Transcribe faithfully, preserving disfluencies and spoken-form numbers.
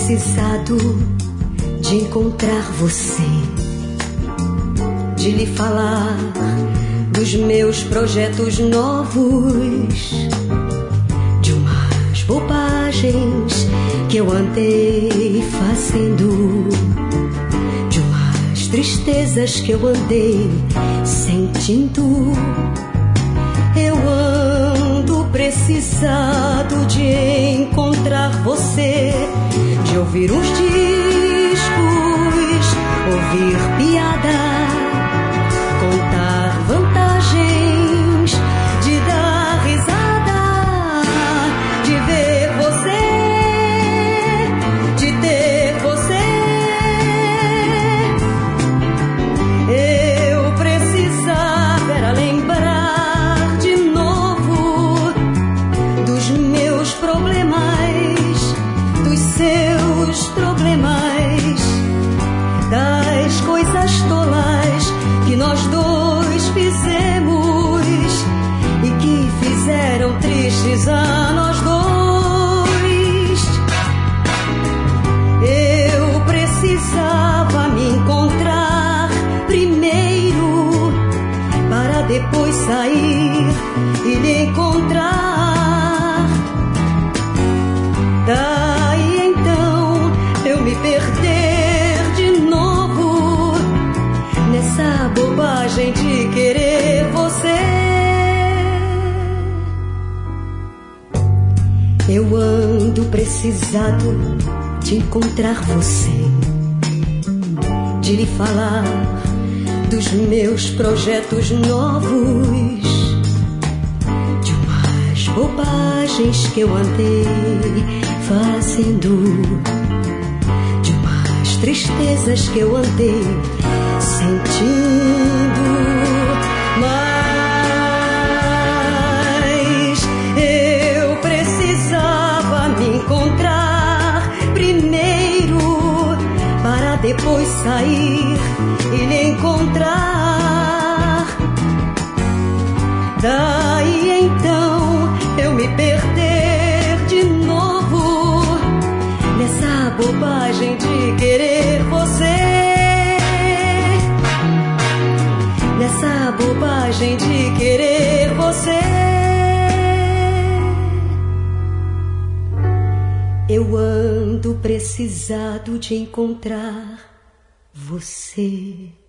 precisado de encontrar você, de lhe falar dos meus projetos novos, de umas bobagens que eu andei fazendo, de umas tristezas que eu andei sentindo. Eu ando precisado de encontrar você, de ouvir os discos, ouvir piada, contar vantagens, de dar risada, de ver você, de ter você. Eu precisava era lembrar de novo dos meus problemas, dos seus problemas, das coisas tolas que nós dois fizemos e que fizeram tristes a nós dois. Eu precisava me encontrar primeiro para depois sair e lhe encontrar. Daí então eu me perder de novo nessa bobagem de querer você. Eu ando precisado de encontrar você, de lhe falar dos meus projetos novos, de umas bobagens que eu andei fazendo, de umas tristezas que eu andei sentindo. Mas eu precisava me encontrar primeiro para depois sair e lhe encontrar. Daí então eu me perder de novo nessa bobagem de querer você, nessa bobagem de querer você. Eu ando precisado de encontrar você.